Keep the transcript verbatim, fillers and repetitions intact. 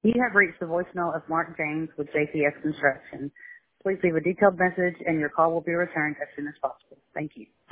You have reached the voicemail of Mark James with J P S Construction. Please leave a detailed message and your call will be returned as soon as possible. Thank you.